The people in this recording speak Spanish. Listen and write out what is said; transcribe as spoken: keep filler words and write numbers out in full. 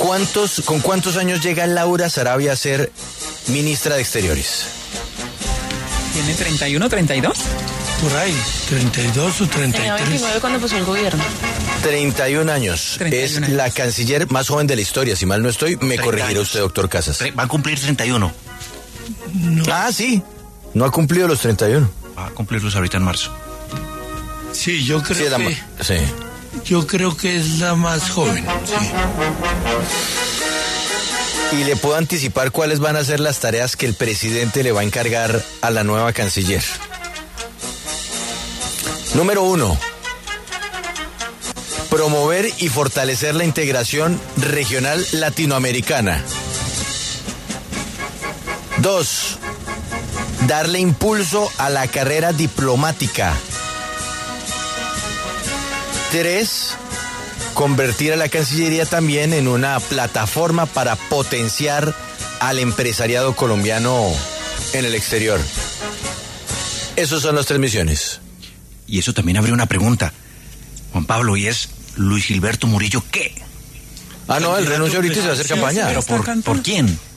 ¿Cuántos, ¿Con cuántos años llega Laura Sarabia a ser ministra de Exteriores? ¿Tiene treinta y uno, treinta y dos? Por ahí, treinta y dos o treinta y tres. Tenía veintinueve cuando empezó el gobierno. treinta y un años. treinta y un Es años. la canciller más joven de la historia, si mal no estoy. Me corregirá usted, doctor Casas. Va a cumplir treinta y uno. No. Ah, sí. No ha cumplido los treinta y uno. Va a cumplirlos ahorita en marzo. Sí, yo creo Sí, es la que ma- sí. yo creo que es la más joven. Sí. Y le puedo anticipar cuáles van a ser las tareas que el presidente le va a encargar a la nueva canciller. Número uno. Promover y fortalecer la integración regional latinoamericana. Dos. Darle impulso a la carrera diplomática. Tres. Convertir a la Cancillería también en una plataforma para potenciar al empresariado colombiano en el exterior. Esas son las tres misiones. Y eso también abre una pregunta, Juan Pablo, y es, ¿Luis Gilberto Murillo qué? Ah, no, él renuncia ahorita y se va a hacer campaña. ¿Pero por, por quién?